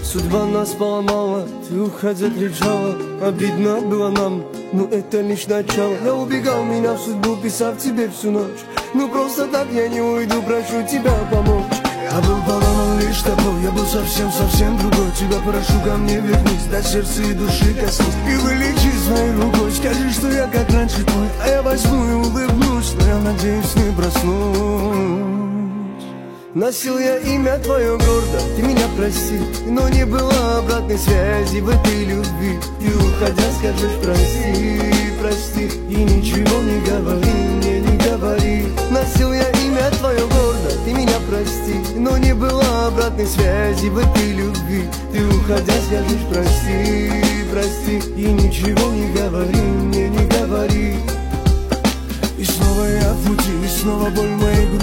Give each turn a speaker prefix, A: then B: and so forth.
A: Судьба нас поломала, ты уходя кричала. Обидно было нам, но это лишь начало. Я убегал, меня в судьбу, писав тебе всю ночь. Ну просто так я не уйду, прошу тебя помочь. Я был поломан лишь тобой, я был совсем другой. Тебя прошу, ко мне вернись, до сердца и души коснись. И вылечи своей рукой, скажи, что я как раньше твой. А я возьму и улыбнусь, но я надеюсь не проснусь. Носил я имя твое гордо, ты меня прости. Но не было обратной связи в этой любви. Ты уходя скажешь прости, прости. И ничего не говори, мне не говори. Носил я имя твое гордо, ты меня прости. Но не было обратной связи в этой любви. Ты уходя скажешь прости, прости. И ничего не говори, мне не говори. И снова я в пути, и снова боль в моей груди.